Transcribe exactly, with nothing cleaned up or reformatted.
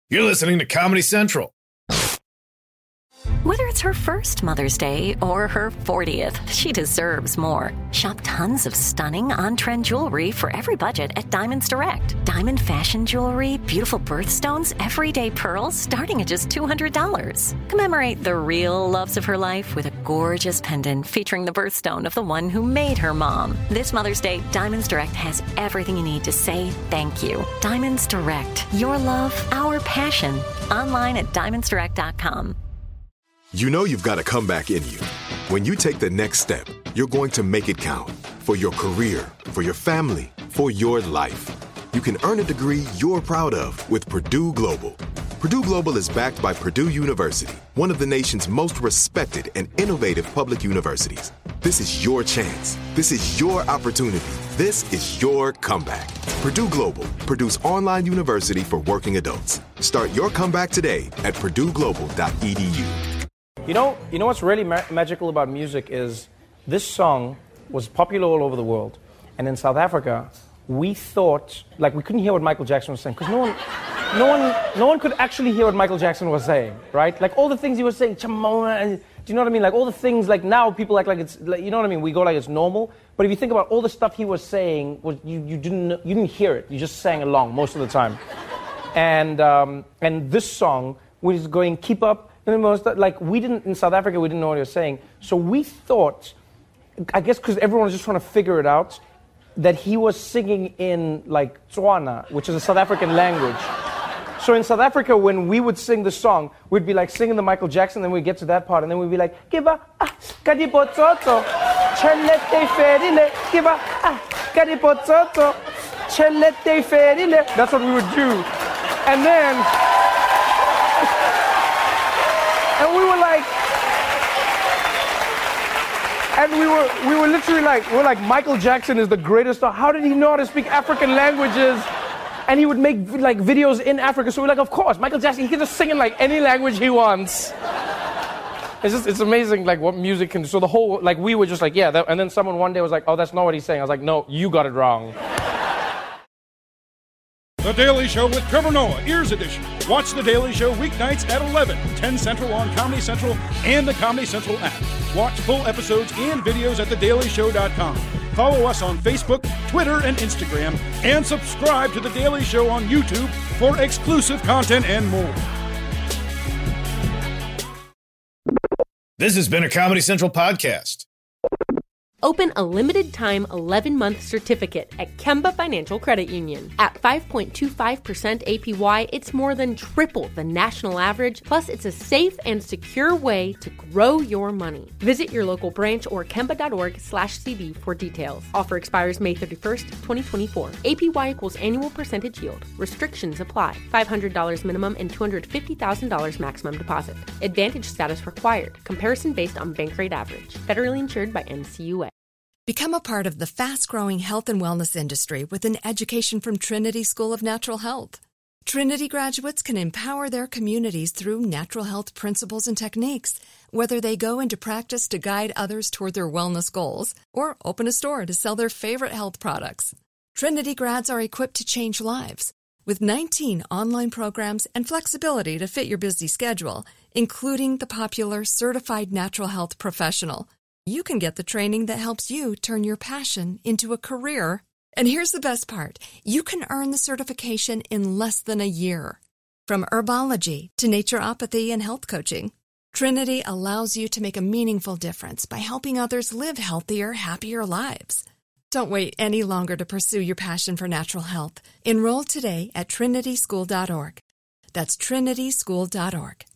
You're listening to Comedy Central. Whether it's her first Mother's Day or her fortieth, she deserves more. Shop tons of stunning on-trend jewelry for every budget at Diamonds Direct. Diamond fashion jewelry, beautiful birthstones, everyday pearls starting at just two hundred dollars. Commemorate the real loves of her life with a gorgeous pendant featuring the birthstone of the one who made her mom. This Mother's Day, Diamonds Direct has everything you need to say thank you. Diamonds Direct. Your love, our passion. Online at diamonds direct dot com. You know you've got a comeback in you. When you take the next step, you're going to make it count. For your career, for your family, for your life. You can earn a degree you're proud of with Purdue Global. Purdue Global is backed by Purdue University, one of the nation's most respected and innovative public universities. This is your chance. This is your opportunity. This is your comeback. Purdue Global, Purdue's online university for working adults. Start your comeback today at purdue global dot e d u. You know, you know what's really ma- magical about music is this song was popular all over the world. And in South Africa, we thought, like we couldn't hear what Michael Jackson was saying, because no one, no one, no one could actually hear what Michael Jackson was saying, right? Like all the things he was saying, Chamona, and do you know what I mean? Like all the things, like now people act like it's, like, you know what I mean? We go like it's normal. But if you think about all the stuff he was saying, was you, you didn't, you didn't hear it. You just sang along most of the time. And um, and this song was going, keep up. Like we didn't, in South Africa, we didn't know what he was saying. So we thought, I guess because everyone was just trying to figure it out, that he was singing in like Tswana, which is a South African language. So in South Africa, when we would sing the song, we'd be like singing the Michael Jackson, then we'd get to that part, and then we'd be like, Giba, ah, kadipotsoto, chelete ferile, Giba, ah, kadipotsoto, chelete ferile. That's what we would do. And then, and we were like, and we were we were literally like, we're like, Michael Jackson is the greatest. How did he know how to speak African languages? And he would make like videos in Africa. So we're like, of course, Michael Jackson, he can just sing in like any language he wants. It's just, it's amazing like what music can do. So the whole, like we were just like, yeah. That, and then someone one day was like, oh, that's not what he's saying. I was like, no, you got it wrong. The Daily Show with Trevor Noah, Ears Edition. Watch The Daily Show weeknights at eleven, ten Central on Comedy Central and the Comedy Central app. Watch full episodes and videos at the daily show dot com. Follow us on Facebook, Twitter, and Instagram. And subscribe to The Daily Show on YouTube for exclusive content and more. This has been a Comedy Central podcast. Open a limited-time eleven-month certificate at Kemba Financial Credit Union. At five point two five percent A P Y, it's more than triple the national average, plus it's a safe and secure way to grow your money. Visit your local branch or kemba.org slash CD for details. Offer expires May thirty-first, twenty twenty-four. A P Y equals annual percentage yield. Restrictions apply. five hundred dollars minimum and two hundred fifty thousand dollars maximum deposit. Advantage status required. Comparison based on bank rate average. Federally insured by N C U A. Become a part of the fast-growing health and wellness industry with an education from Trinity School of Natural Health. Trinity graduates can empower their communities through natural health principles and techniques, whether they go into practice to guide others toward their wellness goals or open a store to sell their favorite health products. Trinity grads are equipped to change lives with nineteen online programs and flexibility to fit your busy schedule, including the popular Certified Natural Health Professional. You can get the training that helps you turn your passion into a career. And here's the best part. You can earn the certification in less than a year. From herbology to naturopathy and health coaching, Trinity allows you to make a meaningful difference by helping others live healthier, happier lives. Don't wait any longer to pursue your passion for natural health. Enroll today at trinity school dot org. That's trinity school dot org.